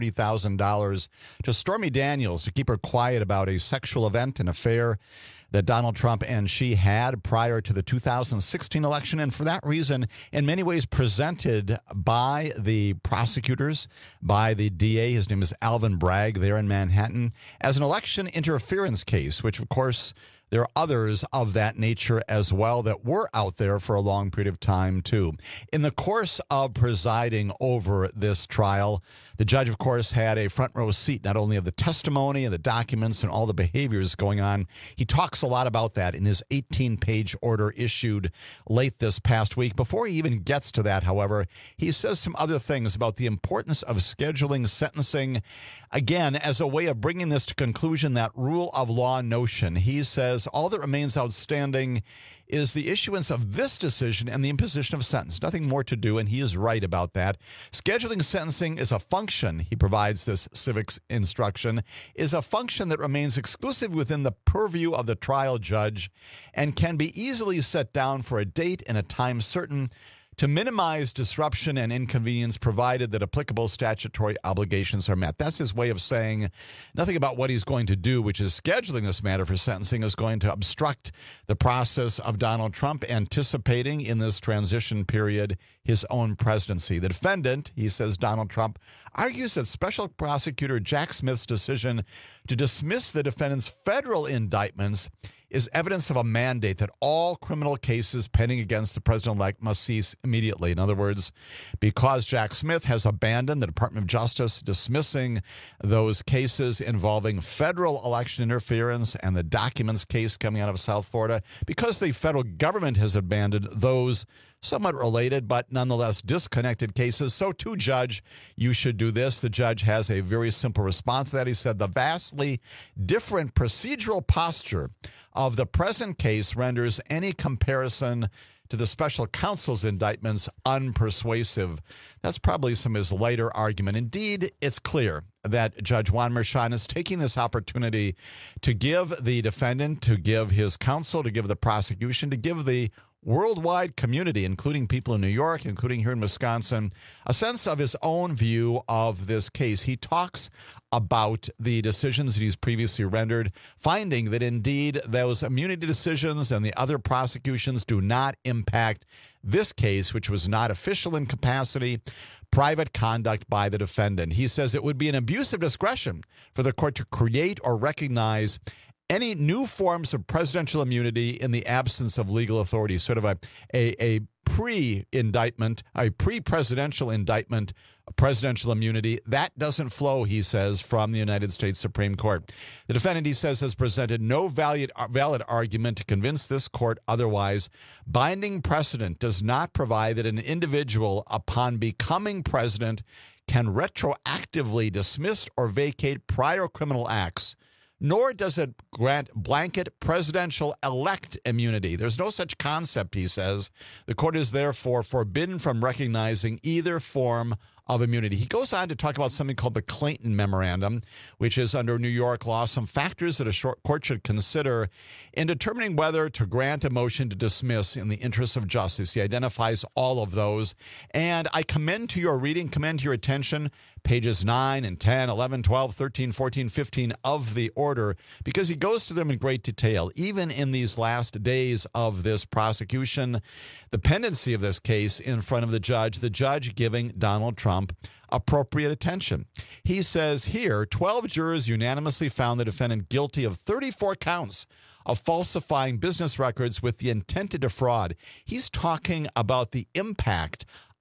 $130,000 to Stormy Daniels to keep her quiet about a sexual event, an affair that Donald Trump and she had prior to the 2016 election, and for that reason, in many ways presented by the prosecutors, by the DA, his name is Alvin Bragg there in Manhattan, as an election interference case, which of course there are others of that nature as well that were out there for a long period of time, too. In the course of presiding over this trial, the judge, of course, had a front row seat, not only of the testimony and the documents and all the behaviors going on. He talks a lot about that in his 18-page order issued late this past week. Before he even gets to that, however, he says some other things about the importance of scheduling sentencing, again, as a way of bringing this to conclusion, that rule of law notion. He says all that remains outstanding is the issuance of this decision and the imposition of sentence. Nothing more to do, and he is right about that. Scheduling sentencing is a function, he provides this civics instruction, is a function that remains exclusive within the purview of the trial judge and can be easily set down for a date and a time certain to minimize disruption and inconvenience, provided that applicable statutory obligations are met. That's his way of saying nothing about what he's going to do, which is scheduling this matter for sentencing, is going to obstruct the process of Donald Trump anticipating in this transition period his own presidency. The defendant, he says Donald Trump, argues that Special Prosecutor Jack Smith's decision to dismiss the defendant's federal indictments is evidence of a mandate that all criminal cases pending against the president-elect must cease immediately. In other words, because Jack Smith has abandoned the Department of Justice dismissing those cases involving federal election interference and the documents case coming out of South Florida, because the federal government has abandoned those somewhat related but nonetheless disconnected cases, so too, Judge, you should do this. The judge has a very simple response to that. He said the vastly different procedural posture of the present case renders any comparison to the special counsel's indictments unpersuasive. That's probably some of his later argument. Indeed, it's clear that Judge Juan Merchan is taking this opportunity to give the defendant, to give his counsel, to give the prosecution, to give the worldwide community, including people in New York, including here in Wisconsin, a sense of his own view of this case. He talks about the decisions that he's previously rendered, finding that indeed those immunity decisions and the other prosecutions do not impact this case, which was not official incapacity, private conduct by the defendant. He says it would be an abuse of discretion for the court to create or recognize any new forms of presidential immunity in the absence of legal authority, sort of a pre-indictment, a pre-presidential indictment, presidential immunity. That doesn't flow, he says, from the United States Supreme Court. The defendant, he says, has presented no valid argument to convince this court otherwise. Binding precedent does not provide that an individual, upon becoming president, can retroactively dismiss or vacate prior criminal acts, nor does it grant blanket presidential elect immunity. There's no such concept, he says. The court is therefore forbidden from recognizing either form of immunity. He goes on to talk about something called the Clayton Memorandum, which is under New York law, some factors that a court should consider in determining whether to grant a motion to dismiss in the interest of justice. He identifies all of those. And I commend to your reading, commend to your attention, pages 9 and 10, 11, 12, 13, 14, 15 of the order, because he goes through them in great detail. Even in these last days of this prosecution, the pendency of this case in front of the judge giving Donald Trump appropriate attention. He says here, 12 jurors unanimously found the defendant guilty of 34 counts of falsifying business records with the intent to defraud. He's talking about the impact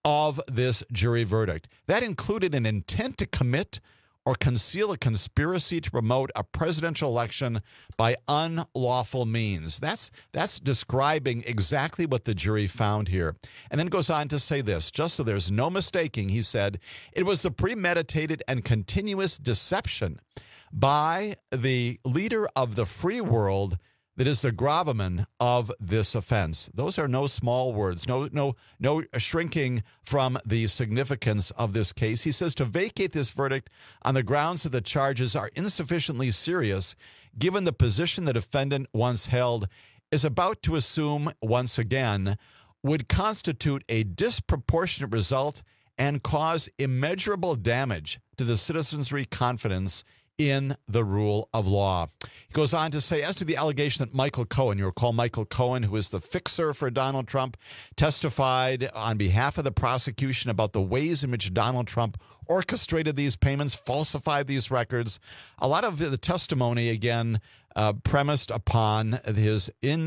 of this jury verdict. That included an intent to commit or conceal a conspiracy to promote a presidential election by unlawful means. That's describing exactly what the jury found here. And then goes on to say this, just so there's no mistaking, he said, it was the premeditated and continuous deception by the leader of the free world that is the gravamen of this offense. Those are no small words, no shrinking from the significance of this case. He says to vacate this verdict on the grounds that the charges are insufficiently serious, given the position the defendant once held, is about to assume once again, would constitute a disproportionate result and cause immeasurable damage to the citizenry confidence in the rule of law. He goes on to say, as to the allegation that Michael Cohen, you recall Michael Cohen, who is the fixer for Donald Trump, testified on behalf of the prosecution about the ways in which Donald Trump orchestrated these payments, falsified these records. A lot of the testimony, again, premised upon his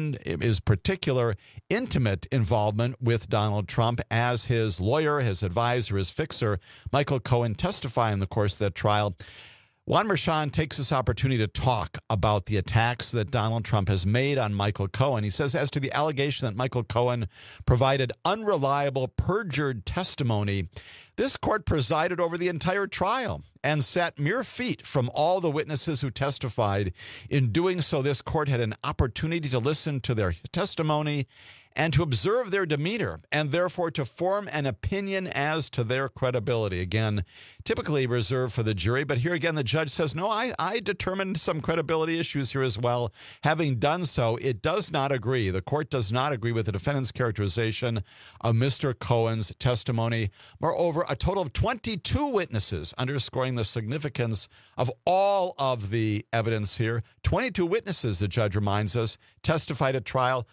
particular intimate involvement with Donald Trump as his lawyer, his advisor, his fixer. Michael Cohen testifying in the course of that trial. Juan Merchan takes this opportunity to talk about the attacks that Donald Trump has made on Michael Cohen. He says, as to the allegation that Michael Cohen provided unreliable, perjured testimony, this court presided over the entire trial and sat mere feet from all the witnesses who testified. In doing so, this court had an opportunity to listen to their testimony and to observe their demeanor, and therefore to form an opinion as to their credibility. Again, typically reserved for the jury, but here again the judge says, no, I determined some credibility issues here as well. Having done so, it does not agree. The court does not agree with the defendant's characterization of Mr. Cohen's testimony. Moreover, a total of 22 witnesses, underscoring the significance of all of the evidence here. 22 witnesses, the judge reminds us, testified at trial.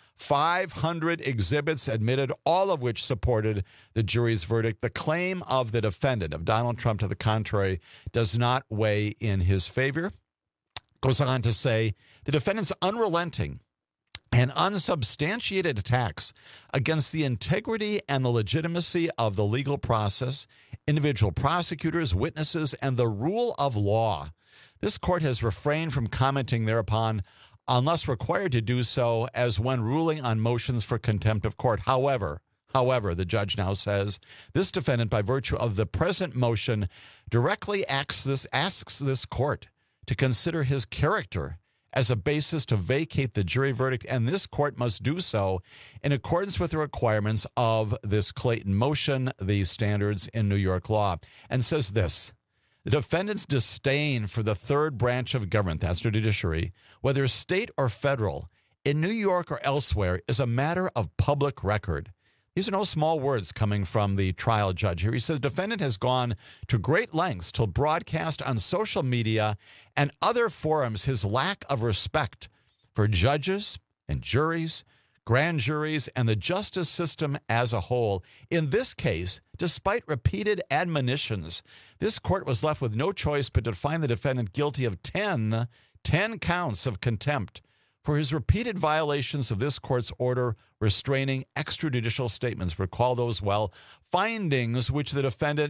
500 exhibits admitted, all of which supported the jury's verdict. The claim of the defendant, of Donald Trump, to the contrary, does not weigh in his favor. Goes on to say the defendant's unrelenting and unsubstantiated attacks against the integrity and the legitimacy of the legal process, individual prosecutors, witnesses, and the rule of law. This court has refrained from commenting thereupon unless required to do so, as when ruling on motions for contempt of court. However, the judge now says, this defendant, by virtue of the present motion, directly asks this court to consider his character as a basis to vacate the jury verdict, and this court must do so in accordance with the requirements of this Clayton motion, the standards in New York law, and says this: the defendant's disdain for the third branch of government, that's the judiciary, whether state or federal, in New York or elsewhere, is a matter of public record. These are no small words coming from the trial judge here. He says the defendant has gone to great lengths to broadcast on social media and other forums his lack of respect for judges and juries, grand juries, and the justice system as a whole. In this case, despite repeated admonitions, this court was left with no choice but to find the defendant guilty of 10 counts of contempt for his repeated violations of this court's order restraining extrajudicial statements. Recall those well. Findings which the defendant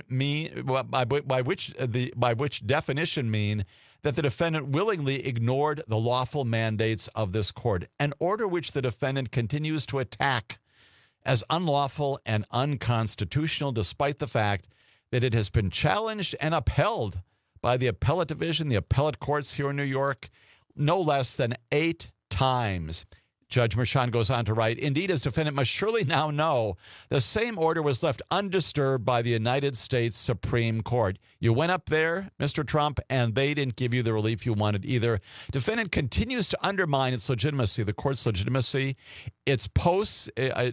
by which definition mean that the defendant willingly ignored the lawful mandates of this court, an order which the defendant continues to attack as unlawful and unconstitutional, despite the fact that it has been challenged and upheld by the appellate division, the appellate courts here in New York, no less than 8 times. Judge Merchan goes on to write, indeed, as defendant must surely now know, the same order was left undisturbed by the United States Supreme Court. You went up there, Mr. Trump, and they didn't give you the relief you wanted either. Defendant continues to undermine its legitimacy, the court's legitimacy, its posts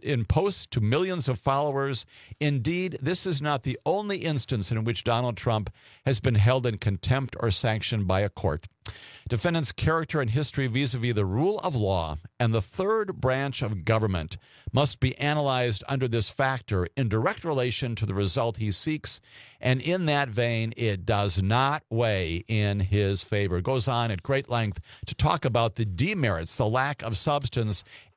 to millions of followers. Indeed, this is not the only instance in which Donald Trump has been held in contempt or sanctioned by a court. Defendant's character and history vis-a-vis the rule of law and the third branch of government must be analyzed under this factor in direct relation to the result he seeks, and in that vein, it does not weigh in his favor. It goes on at great length to talk about the demerits, the lack of substance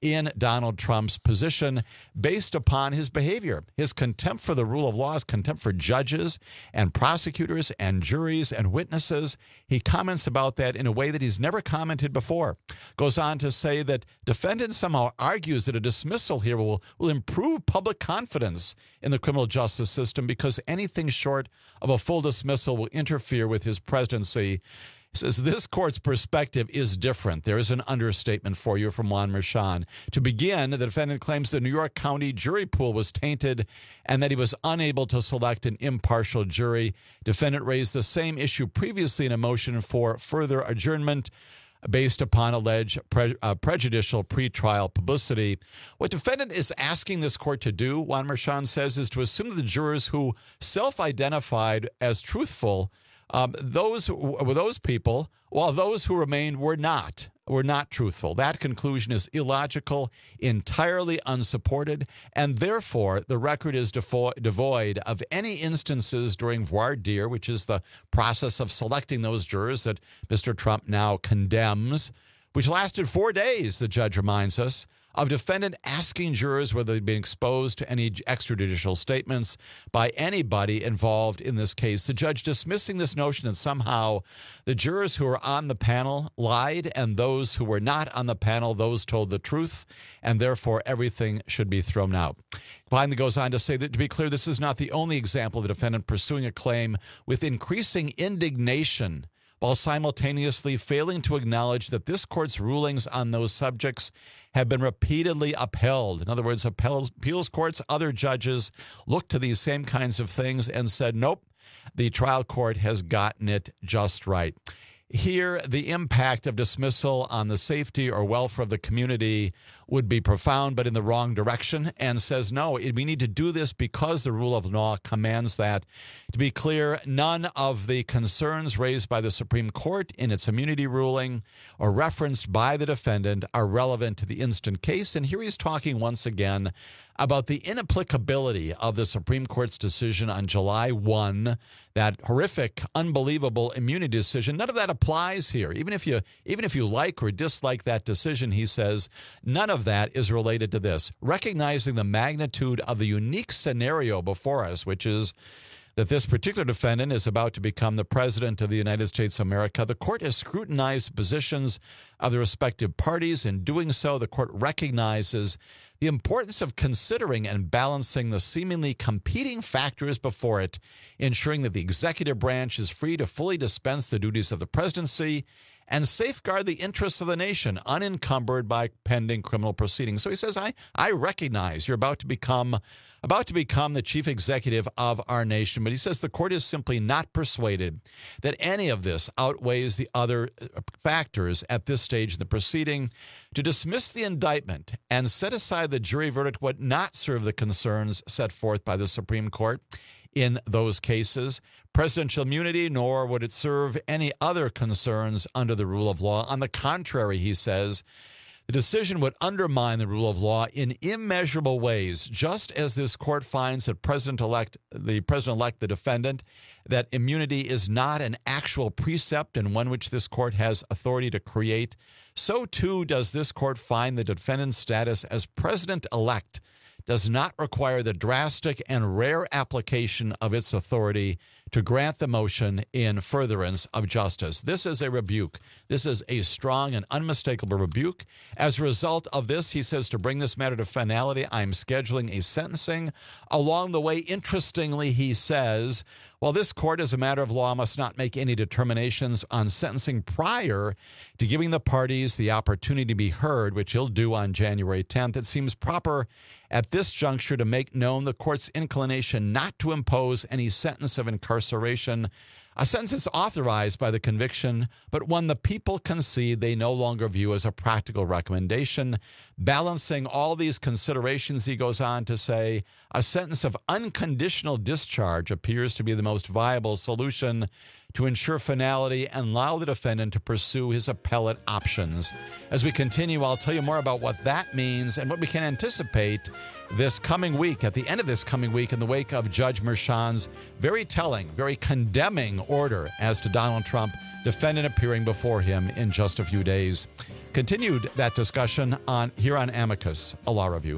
in Donald Trump's position based upon his behavior, his contempt for the rule of law, his contempt for judges and prosecutors and juries and witnesses. He comments about that in a way that he's never commented before. Goes on to say that defendant somehow argues that a dismissal here will improve public confidence in the criminal justice system because anything short of a full dismissal will interfere with his presidency. He says this court's perspective is different. There is an understatement for you from Juan Merchan. To begin, the defendant claims the New York County jury pool was tainted and that he was unable to select an impartial jury. Defendant raised the same issue previously in a motion for further adjournment based upon alleged prejudicial pretrial publicity. What defendant is asking this court to do, Juan Merchan says, is to assume that the jurors who self-identified as truthful, those people, while those who remained were not truthful. That conclusion is illogical, entirely unsupported, and therefore the record is devoid of any instances during voir dire, which is the process of selecting those jurors that Mr. Trump now condemns, which lasted 4 days, the judge reminds us, of defendant asking jurors whether they'd been exposed to any extrajudicial statements by anybody involved in this case. The judge dismissing this notion that somehow the jurors who were on the panel lied and those who were not on the panel, those told the truth, and therefore everything should be thrown out. Finally goes on to say that, to be clear, this is not the only example of the defendant pursuing a claim with increasing indignation while simultaneously failing to acknowledge that this court's rulings on those subjects have been repeatedly upheld. In other words, appeals courts, other judges looked to these same kinds of things and said, nope, the trial court has gotten it just right. Here, the impact of dismissal on the safety or welfare of the community would be profound, but in the wrong direction, and says, no, we need to do this because the rule of law commands that. To be clear, none of the concerns raised by the Supreme Court in its immunity ruling or referenced by the defendant are relevant to the instant case. And here he's talking once again about the inapplicability of the Supreme Court's decision on July 1, that horrific, unbelievable immunity decision. None of that applies here. Even if you like or dislike that decision, he says, none of that is related to this. Recognizing the magnitude of the unique scenario before us, which is that this particular defendant is about to become the president of the United States of America, the court has scrutinized the positions of the respective parties. In doing so, the court recognizes the importance of considering and balancing the seemingly competing factors before it, ensuring that the executive branch is free to fully dispense the duties of the presidency and safeguard the interests of the nation unencumbered by pending criminal proceedings. So he says, I recognize you're about to become the chief executive of our nation, but he says the court is simply not persuaded that any of this outweighs the other factors at this stage in the proceeding. To dismiss the indictment and set aside the jury verdict would not serve the concerns set forth by the Supreme Court in those cases, presidential immunity, nor would it serve any other concerns under the rule of law. On the contrary, he says, the decision would undermine the rule of law in immeasurable ways, just as this court finds that the president-elect, the defendant, that immunity is not an actual precept and one which this court has authority to create. So too does this court find the defendant's status as president-elect does not require the drastic and rare application of its authority to grant the motion in furtherance of justice. This is a rebuke. This is a strong and unmistakable rebuke. As a result of this, he says, to bring this matter to finality, I'm scheduling a sentencing. Along the way, interestingly, he says, while this court, as a matter of law, must not make any determinations on sentencing prior to giving the parties the opportunity to be heard, which he'll do on January 10th, it seems proper at this juncture to make known the court's inclination not to impose any sentence of incarceration, a sentence that's authorized by the conviction, but one the people concede they no longer view as a practical recommendation. Balancing all these considerations, he goes on to say, a sentence of unconditional discharge appears to be the most viable solution to ensure finality and allow the defendant to pursue his appellate options. As we continue, I'll tell you more about what that means and what we can anticipate this coming week, at the end of this coming week, in the wake of Judge Merchan's very telling, very condemning order as to Donald Trump, defendant appearing before him in just a few days. Continued that discussion here on Amicus, a law review.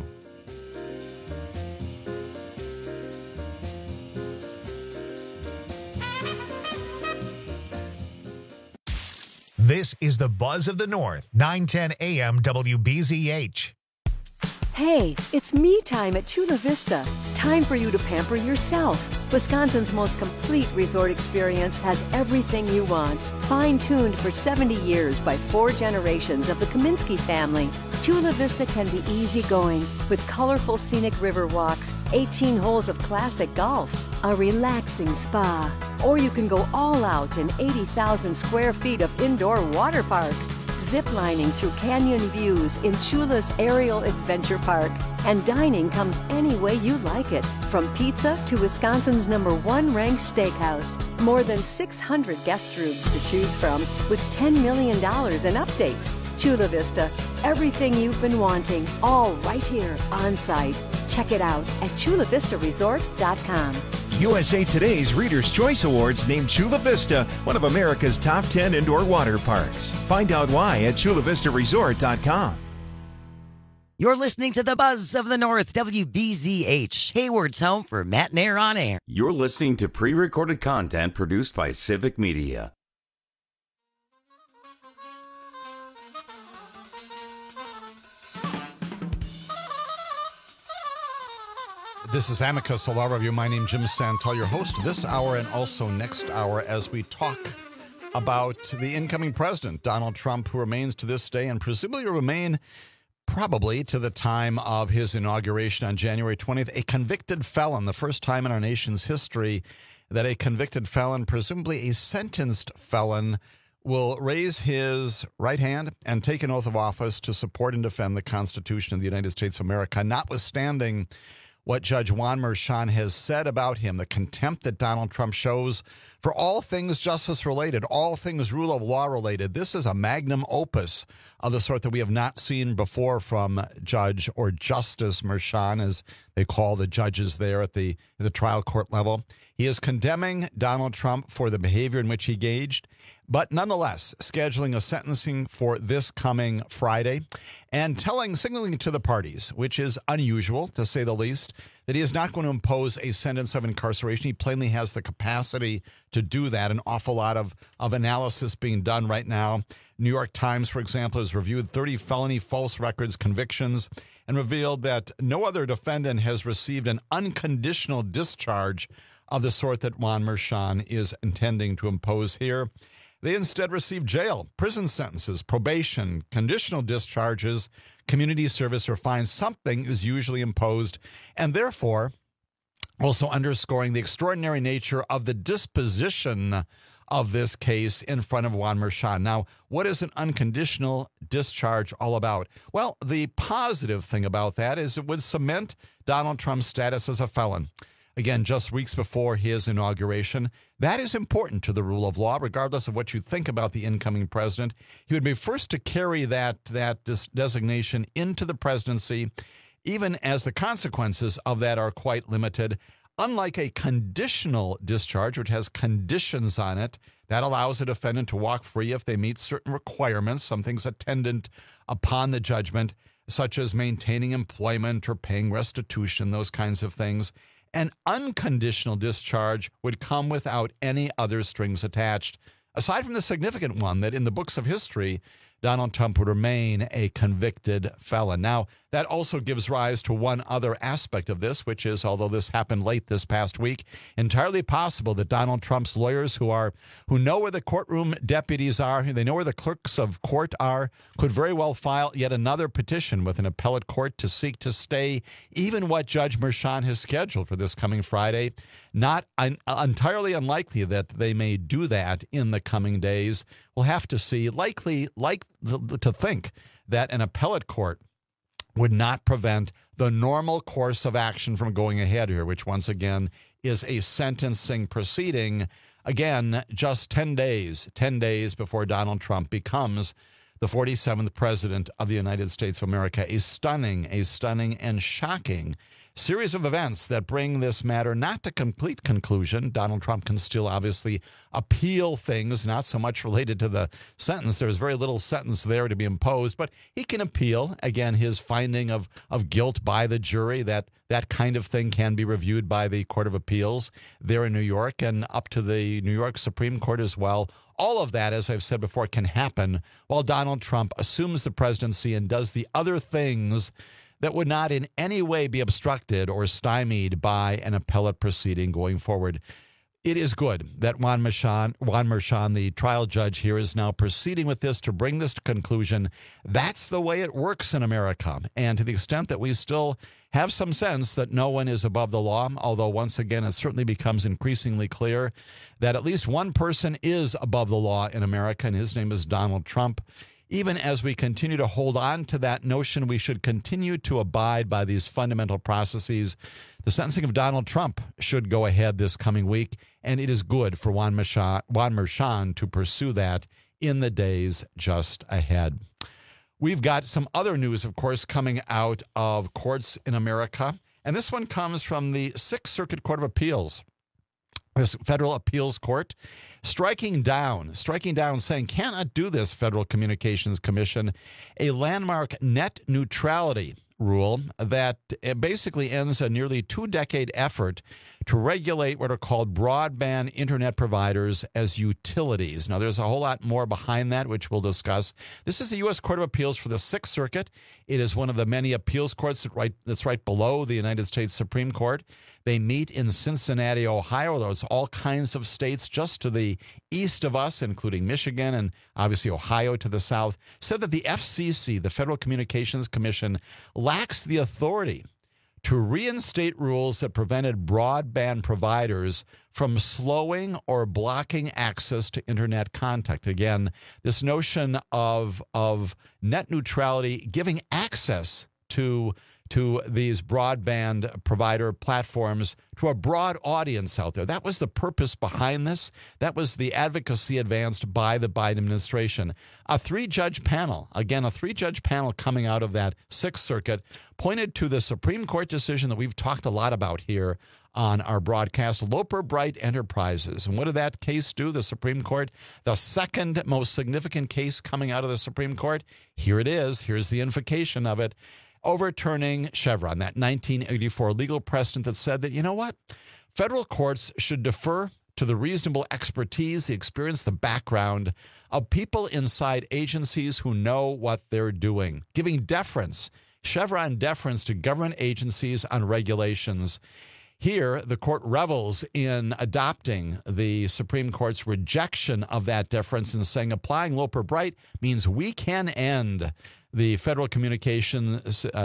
This is the Buzz of the North, 910 AM WBZH. Hey, it's me time at Chula Vista. Time for you to pamper yourself. Wisconsin's most complete resort experience has everything you want. Fine-tuned for 70 years by 4 generations of the Kaminsky family, Chula Vista can be easygoing with colorful scenic river walks, 18 holes of classic golf, a relaxing spa, or you can go all out in 80,000 square feet of indoor water park. Ziplining through canyon views in Chula's Aerial Adventure Park. And dining comes any way you like it, from pizza to Wisconsin's #1 ranked steakhouse. More than 600 guest rooms to choose from with $10 million in updates. Chula Vista, everything you've been wanting, all right here on site. Check it out at chulavistaresort.com. USA Today's Reader's Choice Awards named Chula Vista one of America's top 10 indoor water parks. Find out why at chulavistaresort.com. You're listening to the Buzz of the North, WBZH, Hayward's home for Matt and Air on Air. You're listening to pre-recorded content produced by Civic Media. This is Amicus, a law review. My name is Jim Santel, your host this hour and also next hour as we talk about the incoming president, Donald Trump, who remains to this day and presumably will remain probably to the time of his inauguration on January 20th, a convicted felon, the first time in our nation's history that a convicted felon, presumably a sentenced felon, will raise his right hand and take an oath of office to support and defend the Constitution of the United States of America, notwithstanding what Judge Juan Merchan has said about him, the contempt that Donald Trump shows for all things justice-related, all things rule of law-related. This is a magnum opus of the sort that we have not seen before from Judge or Justice Merchan, as they call the judges there at the trial court level. He is condemning Donald Trump for the behavior in which he engaged, but nonetheless scheduling a sentencing for this coming Friday and signaling to the parties, which is unusual to say the least, that he is not going to impose a sentence of incarceration. He plainly has the capacity to do that. An awful lot of analysis being done right now. New York Times, for example, has reviewed 30 felony false records convictions and revealed that no other defendant has received an unconditional discharge of the sort that Juan Merchan is intending to impose here. They instead receive jail, prison sentences, probation, conditional discharges, community service, or fines. Something is usually imposed, and therefore also underscoring the extraordinary nature of the disposition of this case in front of Juan Merchan. Now, what is an unconditional discharge all about? Well, the positive thing about that is it would cement Donald Trump's status as a felon. Again, just weeks before his inauguration. That is important to the rule of law, regardless of what you think about the incoming president. He would be first to carry that designation into the presidency, even as the consequences of that are quite limited. Unlike a conditional discharge, which has conditions on it, that allows a defendant to walk free if they meet certain requirements, some things attendant upon the judgment, such as maintaining employment or paying restitution, those kinds of things. An unconditional discharge would come without any other strings attached, aside from the significant one that in the books of history, Donald Trump would remain a convicted felon. Now, that also gives rise to one other aspect of this, which is, although this happened late this past week, entirely possible that Donald Trump's lawyers who know where the courtroom deputies are, they know where the clerks of court are, could very well file yet another petition with an appellate court to seek to stay even what Judge Merchan has scheduled for this coming Friday. Not entirely unlikely that they may do that in the coming days. We'll have to see. Likely to think that an appellate court would not prevent the normal course of action from going ahead here, which once again is a sentencing proceeding. Again, just 10 days before Donald Trump becomes the 47th president of the United States of America. A stunning and shocking series of events that bring this matter not to complete conclusion. Donald Trump can still obviously appeal things, not so much related to the sentence. There's very little sentence there to be imposed, but he can appeal, again, his finding of guilt by the jury. That kind of thing can be reviewed by the Court of Appeals there in New York and up to the New York Supreme Court as well. All of that, as I've said before, can happen while Donald Trump assumes the presidency and does the other things that would not in any way be obstructed or stymied by an appellate proceeding going forward. It is good that Juan Merchan, the trial judge here, is now proceeding with this to bring this to conclusion. That's the way it works in America. And to the extent that we still have some sense that no one is above the law, although once again it certainly becomes increasingly clear that at least one person is above the law in America, and his name is Donald Trump. Even as we continue to hold on to that notion, we should continue to abide by these fundamental processes. The sentencing of Donald Trump should go ahead this coming week, and it is good for Juan Merchan to pursue that in the days just ahead. We've got some other news, of course, coming out of courts in America, and this one comes from the Sixth Circuit Court of Appeals. This federal appeals court striking down, saying cannot do this, Federal Communications Commission, a landmark net neutrality rule that basically ends a nearly 2-decade effort to regulate what are called broadband internet providers as utilities. Now, there's a whole lot more behind that, which we'll discuss. This is the U.S. Court of Appeals for the Sixth Circuit. It is one of the many appeals courts that's right below the United States Supreme Court. They meet in Cincinnati, Ohio. There's all kinds of states just to the east of us, including Michigan and obviously Ohio to the south, said that the FCC, the Federal Communications Commission, lacks the authority to reinstate rules that prevented broadband providers from slowing or blocking access to internet contact. Again, this notion of net neutrality, giving access to these broadband provider platforms to a broad audience out there. That was the purpose behind this. That was the advocacy advanced by the Biden administration. A three-judge panel coming out of that Sixth Circuit pointed to the Supreme Court decision that we've talked a lot about here on our broadcast, Loper Bright Enterprises. And what did that case do? The Supreme Court, the second most significant case coming out of the Supreme Court. Here it is. Here's the invocation of it. Overturning Chevron, that 1984 legal precedent that said that, you know what, federal courts should defer to the reasonable expertise, the experience, the background of people inside agencies who know what they're doing, giving deference, Chevron deference to government agencies on regulations. Here, the court revels in adopting the Supreme Court's rejection of that deference and saying applying Loper Bright means we can end the Federal Communication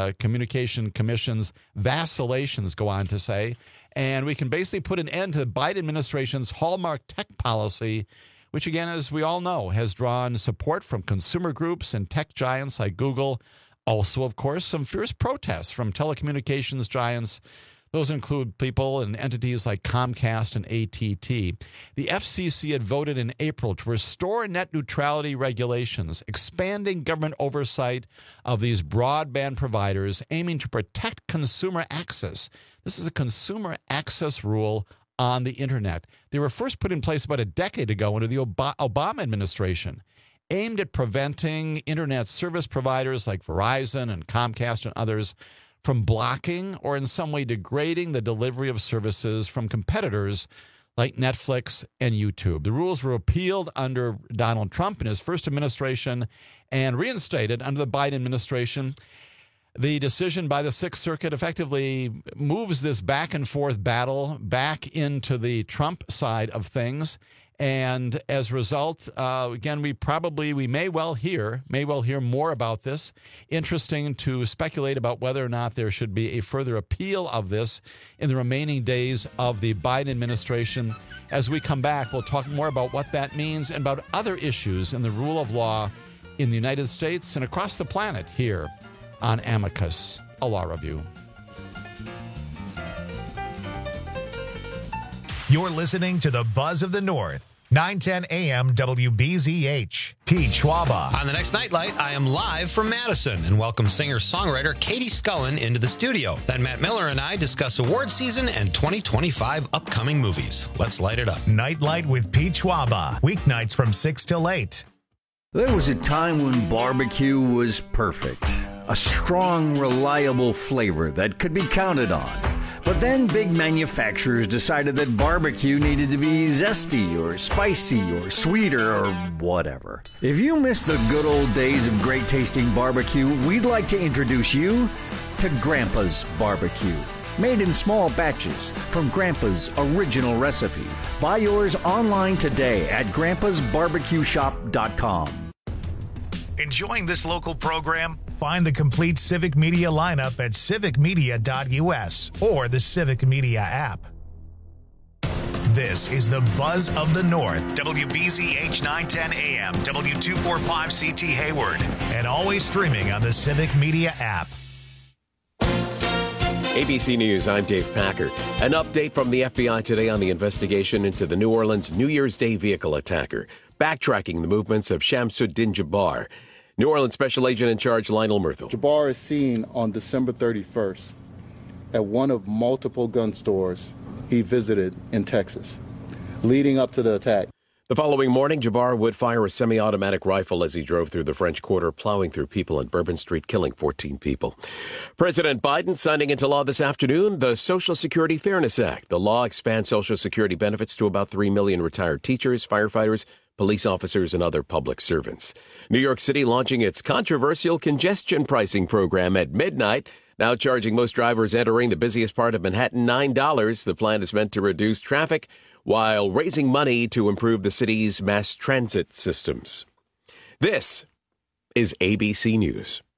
Commission's vacillations, go on to say, and we can basically put an end to the Biden administration's hallmark tech policy, which, again, as we all know, has drawn support from consumer groups and tech giants like Google. Also, of course, some fierce protests from telecommunications giants. Those include people and entities like Comcast and AT&T. The FCC had voted in April to restore net neutrality regulations, expanding government oversight of these broadband providers, aiming to protect consumer access. This is a consumer access rule on the internet. They were first put in place about a decade ago under the Obama administration, aimed at preventing internet service providers like Verizon and Comcast and others from blocking or in some way degrading the delivery of services from competitors like Netflix and YouTube. The rules were repealed under Donald Trump in his first administration and reinstated under the Biden administration. The decision by the Sixth Circuit effectively moves this back and forth battle back into the Trump side of things. And as a result, again, we may well hear more about this. Interesting to speculate about whether or not there should be a further appeal of this in the remaining days of the Biden administration. As we come back, we'll talk more about what that means and about other issues in the rule of law in the United States and across the planet here on Amicus, a law review. You're listening to the Buzz of the North. 910 AM WBZH. Pete Schwaba. On the next Nightlight, I am live from Madison and welcome singer-songwriter Katie Scullen into the studio. Then Matt Miller and I discuss award season and 2025 upcoming movies. Let's light it up. Nightlight with Pete Schwaba. Weeknights from 6 till 8. There was a time when barbecue was perfect. A strong, reliable flavor that could be counted on. But then big manufacturers decided that barbecue needed to be zesty or spicy or sweeter or whatever. If you miss the good old days of great tasting barbecue, we'd like to introduce you to Grandpa's Barbecue. Made in small batches from Grandpa's original recipe. Buy yours online today at grandpasbarbecueshop.com. Enjoying this local program? Find the complete Civic Media lineup at civicmedia.us or the Civic Media app. This is the Buzz of the North, WBZH 910 AM, W245CT Hayward, and always streaming on the Civic Media app. ABC News, I'm Dave Packer. An update from the FBI today on the investigation into the New Orleans New Year's Day vehicle attacker, backtracking the movements of Shamsuddin Jabbar. New Orleans Special Agent in Charge Lionel Murthel. Jabbar is seen on December 31st at one of multiple gun stores he visited in Texas, leading up to the attack. The following morning, Jabbar would fire a semi-automatic rifle as he drove through the French Quarter, plowing through people in Bourbon Street, killing 14 people. President Biden signing into law this afternoon the Social Security Fairness Act. The law expands Social Security benefits to about 3 million retired teachers, firefighters, police officers, and other public servants. New York City launching its controversial congestion pricing program at midnight, now charging most drivers entering the busiest part of Manhattan $9. The plan is meant to reduce traffic while raising money to improve the city's mass transit systems. This is ABC News.